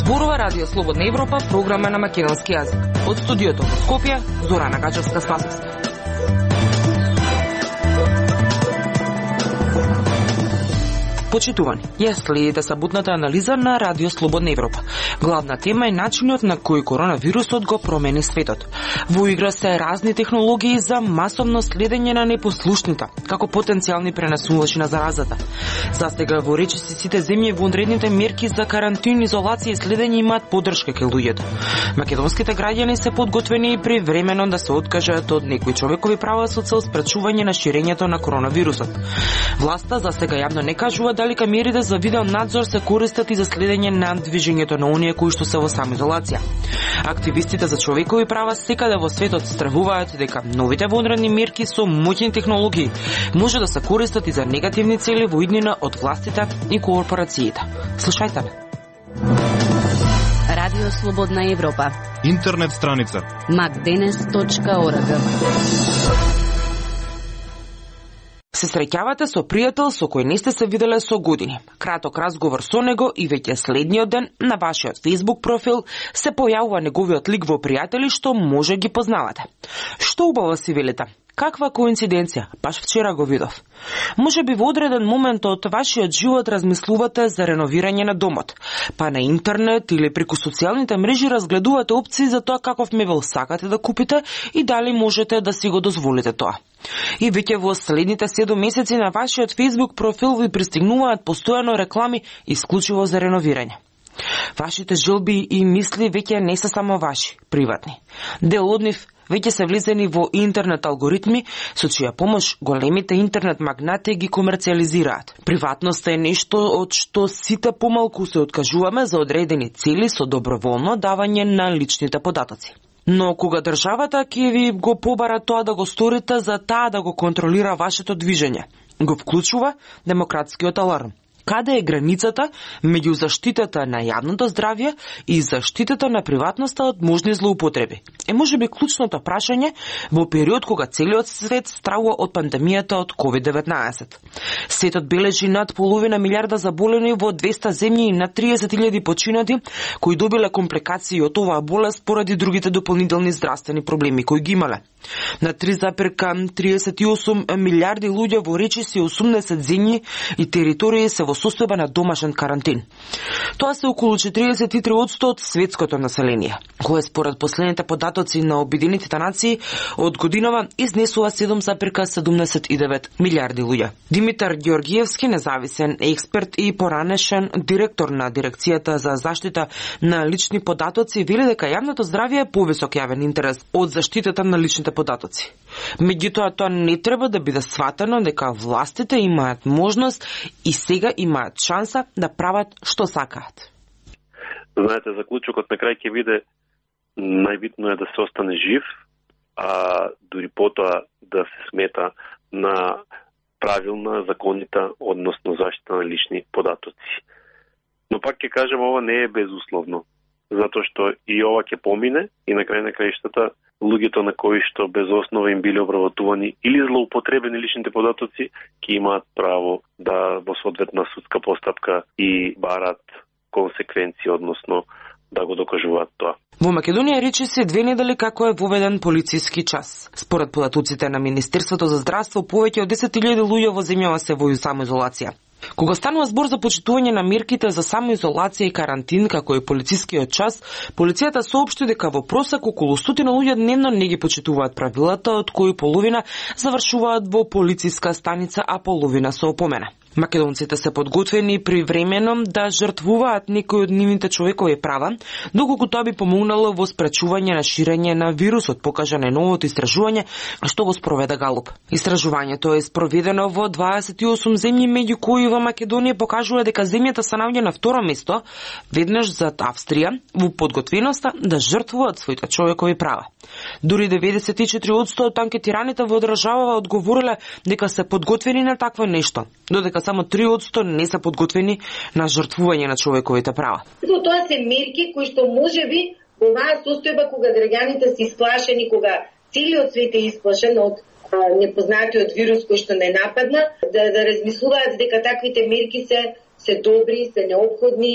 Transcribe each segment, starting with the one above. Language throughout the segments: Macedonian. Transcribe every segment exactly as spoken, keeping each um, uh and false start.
Зборува Радио Слободна Европа, програма на македонски јазик. Од студиото во Скопје, Зорана Гачевска-Спасовска. Почитувани, ја следите саботната анализа на Радио Слободна Европа. Главна тема е начинот на кој коронавирусот го промени светот. Во игра се разни технологии за масовно следење на непослушните, како потенцијални пренесувачи на заразата. Застега во речиси сите земји во одредните мерки за карантин, изолација и следење имаат поддршка кај луѓето. Македонските граѓани се подготвени и привремено да се откажат од некои човекови права со цел спречување на ширењето на коронавирусот. Власта застега јавно не кажува дали камерите за видеонадзор се користат и за следење на движењето на оние кои што се во самоизолација. Активистите за човекови права секаде во светот стравуваат дека новите вонредни мерки со моќни технологии може да се користат и за негативни цели во иднина од властите и корпорациите. Слушајте ме. Радио Слободна Европа. Интернет страница макденес точка орг. Се среќавате со пријател со кој не сте се виделе со години. Краток разговор со него и веќе следниот ден на вашиот Facebook профил се појавува неговиот лик во пријатели што може ги познавате. Што убаво си велите? Каква коинциденција? Баш вчера го видов. Може би во одреден момент од вашиот живот размислувате за реновирање на домот, па на интернет или преку социјалните мрежи разгледувате опции за тоа каков мебел сакате да купите и дали можете да си го дозволите тоа. И веќе во следните седум месеци на вашиот Facebook профил ви пристигнуваат постојано реклами исклучиво за реновирање. Вашите желби и мисли веќе не се само ваши, приватни. Дел од нив веќе се влезени во интернет алгоритми, со чија помош големите интернет магнати ги комерцијализираат. Приватноста е нешто од што сите помалку се откажуваме за одредени цели со доброволно давање на личните податоци. Но кога државата ќе ви го побара тоа да го сторите за таа да го контролира вашето движење, го вклучува демократскиот аларм. Каде е границата меѓу заштитата на јавното здравје и заштитата на приватноста од можни злоупотреби? Е можеби клучното прашање во период кога целиот свет стравува од пандемијата од ковид деветнаесет. Светот бележи над половина милиарда заболени во двеста земји и над триесет илјади починати кои добиле компликации од оваа болест поради другите дополнителни здравствени проблеми кои ги имале. На три запирка триесет и осум милиарди луѓе во речиси осумдесет земји и територии се во состојба на домашен карантин. Тоа се околу четиридесет и три одсто од светското население, кое според последните податоци на Обединетите нации од годинава изнесува седум запирка седумдесет и девет милиарди луѓе. Димитар Ѓоргиевски, независен експерт и поранешен директор на Дирекцијата за заштита на лични податоци, вели дека јавното здравје е повисок јавен интерес од заштитата на личните податоци. Меѓутоа, тоа не треба да биде сватено дека властите имаат можност и сега имаат шанса да прават што сакаат. Знаете, заклучокот на крај ќе биде најбитно е да се остане жив, а дури потоа да се смета на правилна, законита, односно заштита на лични податоци. Но пак ќе кажем, ова не е безусловно, затоа што и ова ќе помине и на крај на краиштата луѓето на кои што без основа им биле обработувани или злоупотребени личните податоци ќе имаат право да во соодветна судска постапка и барат консеквенции, односно да го докажуваат тоа. Во Македонија речиси две недели како е воведен полициски час. Според податоците на Министерството за здравство, повеќе од десет илјади луѓе во земјава се во самоизолација. Кога станува збор за почитување на мерките за самоизолација и карантин, како и полицискиот час, полицијата соопшти дека во просек околу стотина луѓе дневно не ги почитуваат правилата, од кои половина завршуваат во полициска станица, а половина со опомена. Македонците се подготвени привремено да жртвуваат некои од нивните човекови права, доколку тоа би помогнало во спречување на ширење на вирусот, покажа најновото истражување што го спроведе Галуп. Истражувањето е спроведено во дваесет и осум земји, меѓу кои во Македонија покажува дека земјата се наоѓа на второ место, веднаш зад Австрија, во подготвеноста да жртвуваат своите човекови права. Дури деветдесет и четири одсто од анкетираните во државава одговориле дека се подготвени на такво нешто, додека само три одсто не се подготвени на жртвување на човековите права. Тоа се мерки кои што можеби во оваа состојба кога граѓаните се исплашени, кога целиот свет е исплашен од непознатиот вирус кој што не нападна, да, да размислуваат дека таквите мерки се се добри, се необходни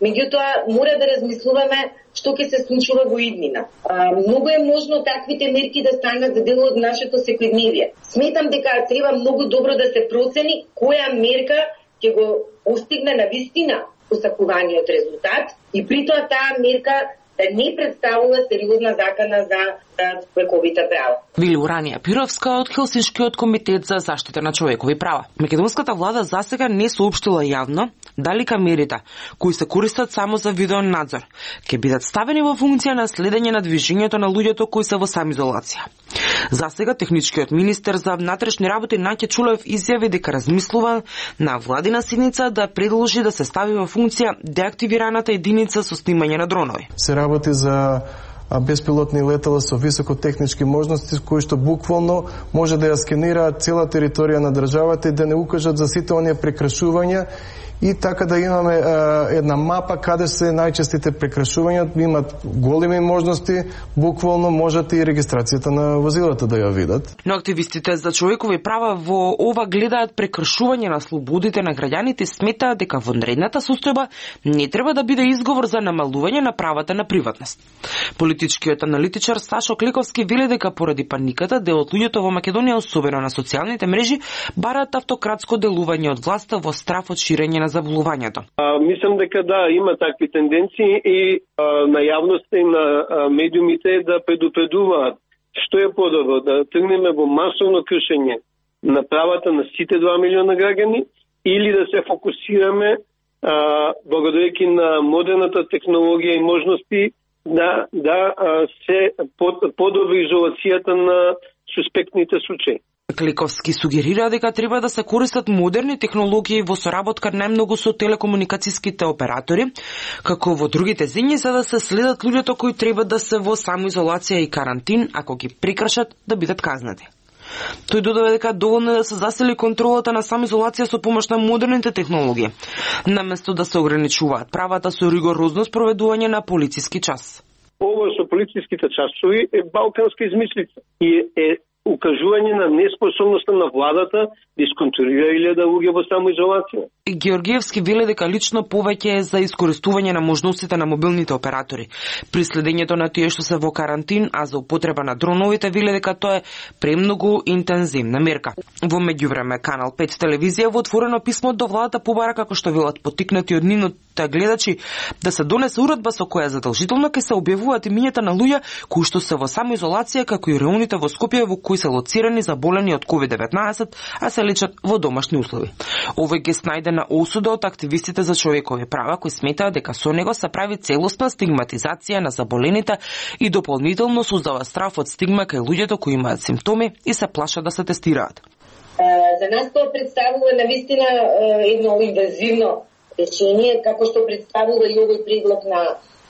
Меѓутоа, мора да размислуваме што ќе се случува во иднина. А, многу е можно таквите мерки да станат дел од нашето секојдневие. Сметам дека треба многу добро да се процени која мерка ќе го постигне на вистина посакуваниот резултат и при тоа таа мерка да не представува сериозна закана за, за човековите права. Вели Уранија Пировска од Хелсиншкиот комитет за заштита на човекови права. Македонската влада засега не соопштила јавно дали камерите, кои се користат само за видеонадзор, ќе бидат ставени во функција на следење на движењето на луѓето кои се во самоизолација. Засега техничкиот министер за внатрешни работи Наќе Чулев изјави дека размислува на владина седница да предложи да се стави во функција деактивираната единица со снимање на дронови. Се работи за беспилотни летала со високотехнички можности кои што буквално може да ја скенираат цела територија на државата и да не укажат за сите оние прекршувања и така да имаме а, една мапа каде се најчестите прекршувања, имат големи можности, буквално можат и регистрацијата на возилата да ја видат. Но активистите за човекови права во ова гледаат прекршување на слободите на граѓаните, сметаат дека вонредната состојба не треба да биде изговор за намалување на правата на приватност. Политичкиот аналитичар Сашо Клековски вели дека поради паниката дел од луѓето во Македонија, особено на социјалните мрежи, бараат автократско делување од власта во страф од ширење на заболувањето. А, мислам дека да, има такви тенденции и а, на јавноста и на а, медиумите да предупредуваат што е подобро, да тргнеме во масовно кршење на правата на сите два милиона граѓани или да се фокусираме а, благодарејќи на модерната технологија и можности да, да а, се под, подобри изолацијата на суспектните случаи. Кликовски сугерира дека треба да се користат модерни технологии во соработка најмногу со телекомуникацијските оператори, како во другите земји, за да се следат луѓето кои треба да се во самоизолација и карантин, ако ги прекршат, да бидат казнати. Тој додаде дека доволно е да се засили контролата на самоизолација со помош на модерните технологии, наместо да се ограничуваат правата со ригорозно спроведување на полициски час. Ова со полициските часови е балканска измислица и е укажување на неспособноста на владата да исконтролира илјада луѓе во самоизолација. Георгиевски вели дека лично повеќе е за искористување на можностите на мобилните оператори при следењето на тие што се во карантин, а за употреба на дроновите вели дека тоа е премногу интензивна мерка. Во меѓувреме Канал пет телевизија во отворено писмо до владата побара, како што велат поттикнати од нивните гледачи, да се донесе уредба со која задолжително ќе се објавуваат имињата на луѓе кои што се во самоизолација, како и реоните во Скопје во кои се лоцирани заболени од ковид деветнаесет, а се лечат во домашни услови. Овој ги снајде на осуда од активистите за човекови права, кои сметаат дека со него се прави целосна стигматизација на заболените и дополнително создава страф од стигма кај луѓето кои имаат симптоми и се плашат да се тестираат. За нас тоа представува навистина едно инвазивно решение, како што представува и овој предлог на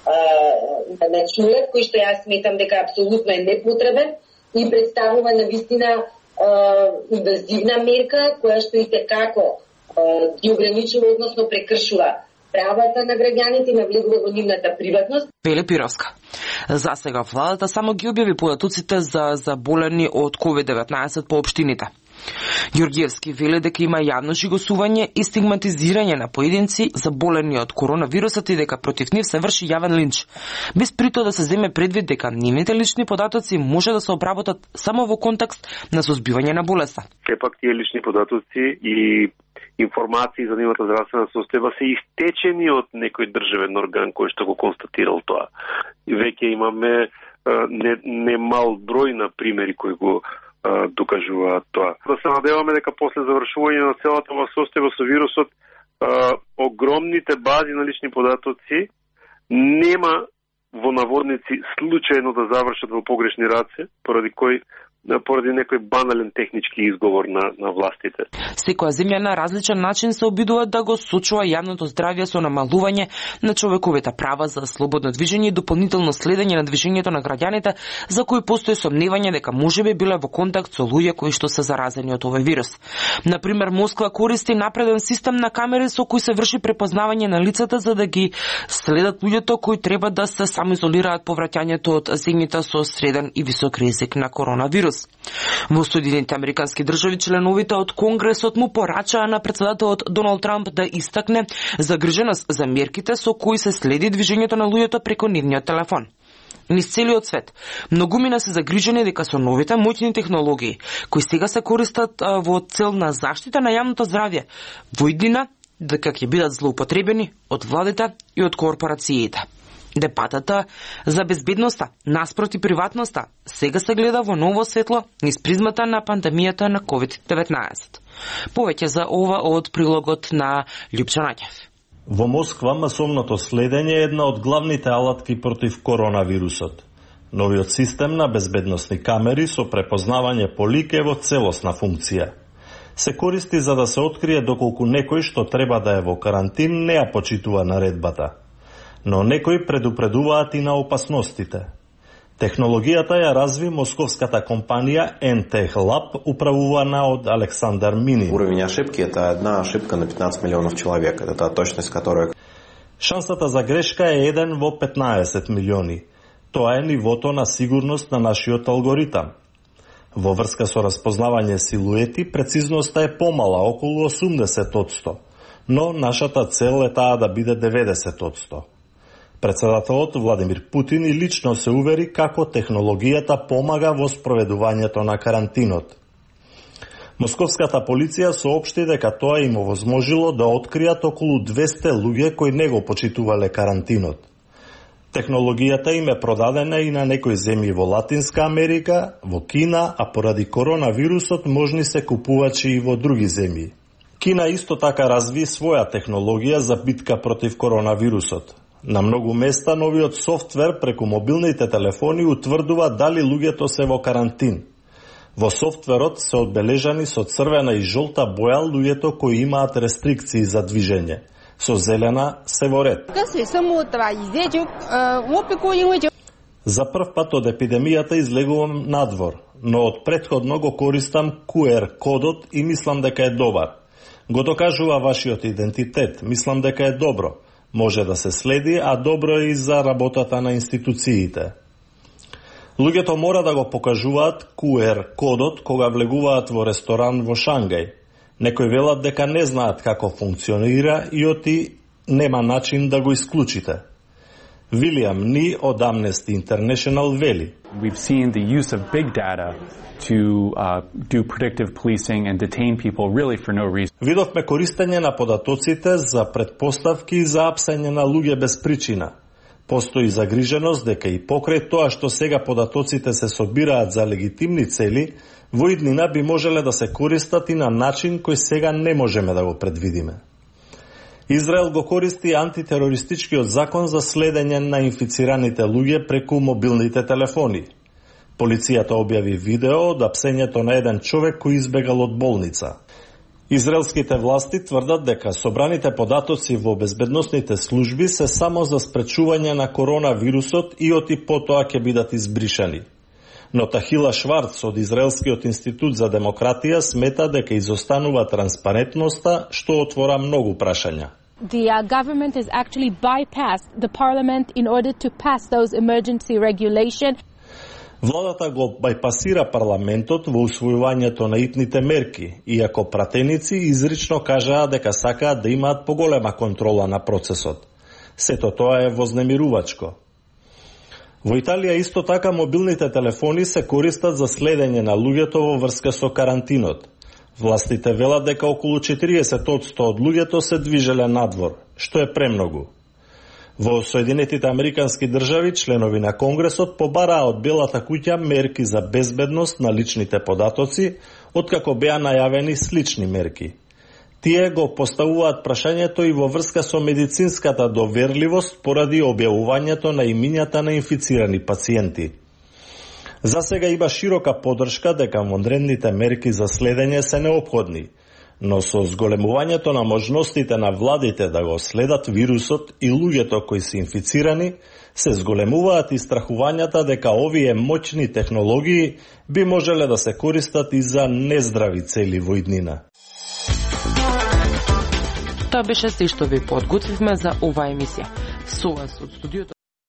на Чулев, кој што јас сметам дека апсолутно е непотребен и представува навистина инвазивна мерка која што и текако ги ограничува, односно прекршува правата на граѓаните, навлегува во нивната приватност. Вели Пировска. За сега владата само ги објави податоците за заболени од ковид деветнаесет по општините. Георгиевски вели дека има јавно жигосување и стигматизирање на поединци заболени од коронавирусот и дека против нив се врши јавен линч, без прито да се земе предвид дека нивните лични податоци може да се обработат само во контекст на созбивање на болеста. Сепак тие лични податоци и информации за нивната здравствена состојба се истечени од некој државен орган кој што го констатирал тоа. И веќе имаме не, не мал број на примери кои го докажуваат тоа. Да се надеваме дека после завршување на целата ова состојба со вирусот, огромните бази на лични податоци нема во наводници случајно да завршат во погрешни раце, поради кој поради некој банален технички изговор на, на властите. Секоја земја на различен начин се обидува да го сочува јавното здравје со намалување на човековите права за слободно движење и дополнително следење на движењето на граѓаните за кои постои сомневање дека можеби биле во контакт со луѓе кои што се заразени од овој вирус. Например, Москва користи напреден систем на камери со кои се врши препознавање на лицата за да ги следат луѓето кои треба да се самоизолираат по враќањето од земјите со среден и висок ризик на коронавирус. сојуз. Во Соединените американски држави членовите од Конгресот му порачаа на претседателот Доналд Трамп да истакне загриженост за мерките со кои се следи движењето на луѓето преку нивниот телефон. Низ целиот свет, многумина се загрижени дека со новите моќни технологии, кои сега се користат а, во цел на заштита на јавното здравје, во иднина дека ќе бидат злоупотребени од владите и од корпорациите. Дебатата за безбедноста наспроти приватноста сега се гледа во ново светло низ призмата на пандемијата на ковид деветнаесет. Повеќе за ова од прилогот на Лјупчо Наќев. Во Москва масовното следење е една од главните алатки против коронавирусот. Новиот систем на безбедносни камери со препознавање по лик е во целосна функција. Се користи за да се открие доколку некој што треба да е во карантин не ја почитува наредбата. Но некои предупредуваат и на опасностите. Технологијата ја разви московската компанија ен тех лаб, управувана од Александар Минин. Уровень ошибки – это одна ошибка на петнадцать миллионов человек. Это точность, которая... Шансата за грешка е еден во петнаесет милиони. Тоа е нивото на сигурност на нашиот алгоритам. Во врска со распознавање силуети, прецизноста е помала, околу осумдесет одсто, но нашата цел е таа да биде деветдесет одсто. Председателот Владимир Путин и лично се увери како технологијата помага во спроведувањето на карантинот. Московската полиција соопшти дека тоа им овозможило да откријат околу двесте луѓе кои не го почитувале карантинот. Технологијата им е продадена и на некои земји во Латинска Америка, во Кина, а поради коронавирусот можни се купувачи и во други земји. Кина исто така разви своја технологија за битка против коронавирусот. На многу места новиот софтвер преку мобилните телефони утврдува дали луѓето се во карантин. Во софтверот се одбележани со црвена и жолта боја луѓето кои имаат рестрикции за движење. Со зелена се во ред. За прв пат од епидемијата излегувам надвор, но од претходно го користам ку ер кодот и мислам дека е добар. Го докажува вашиот идентитет, мислам дека е добро. Може да се следи, а добро е и за работата на институциите. Луѓето мора да го покажуваат ку ер кодот кога влегуваат во ресторан во Шангај. Некои велат дека не знаат како функционира и оти нема начин да го исклучите. Вилијам Ни од Amnesty International вели: We've seen the use of big data to uh, do predictive policing and detain people really for no reason. Видовме користење на податоците за предпоставки и за апсење на луѓе без причина. Постои загриженост дека и покрај тоа што сега податоците се собираат за легитимни цели, во иднина би можеле да се користат и на начин кој сега не можеме да го предвидиме. Израел го користи антитерористичкиот закон за следење на инфицираните луѓе преку мобилните телефони. Полицијата објави видео од апсењето на еден човек кој избегал од болница. Израелските власти тврдат дека собраните податоци во безбедносните служби се само за спречување на коронавирусот и оти потоа ќе бидат избришани. Но Тахила Шварц од Израелскиот институт за демократија смета дека изостанува транспарентноста, што отвора многу прашања. The uh, government has actually bypassed the parliament in order to pass those emergency regulation. Владата го бајпасира парламентот во усвојувањето на итните мерки, иако пратеници изрично кажаа дека сакаат да имаат поголема контрола на процесот. Сето тоа е вознемирувачко. Во Италија исто така мобилните телефони се користат за следење на луѓето во врска со карантинот. Властите велат дека околу четириесет одсто од луѓето се движеле надвор, што е премногу. Во Соединетите Американски држави членови на Конгресот побараа од Белата куќа мерки за безбедност на личните податоци, откако беа најавени слични мерки. Тие го поставуваат прашањето и во врска со медицинската доверливост поради објавувањето на имињата на инфицирани пациенти. За сега има широка поддршка дека вонредните мерки за следење се неопходни, но со зголемувањето на можностите на владите да го следат вирусот и луѓето кои се инфицирани, се зголемуваат и страхувањата дека овие моćни технологии би можеле да се користат и за нездрави цели во иднина. Тоа беше се што ви подготвивме за оваа емисија. Со вас од студиото